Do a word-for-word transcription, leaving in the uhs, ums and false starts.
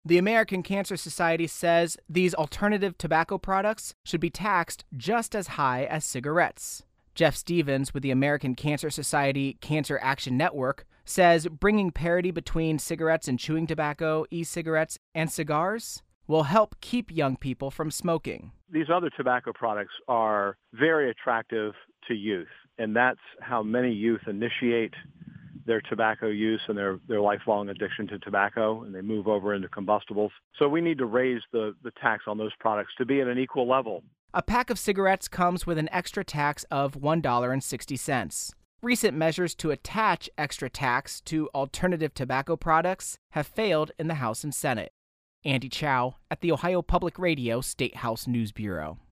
The American Cancer Society says these alternative tobacco products should be taxed just as high as cigarettes. Jeff Stevens with the American Cancer Society Cancer Action Network says bringing parity between cigarettes and chewing tobacco, e-cigarettes, and cigars will help keep young people from smoking. These other tobacco products are very attractive to youth, and that's how many youth initiate their tobacco use and their, their lifelong addiction to tobacco, and they move over into combustibles. So we need to raise the, the tax on those products to be at an equal level. A pack of cigarettes comes with an extra tax of one dollar and sixty cents. Recent measures to attach extra tax to alternative tobacco products have failed in the House and Senate. Andy Chow at the Ohio Public Radio State House News Bureau.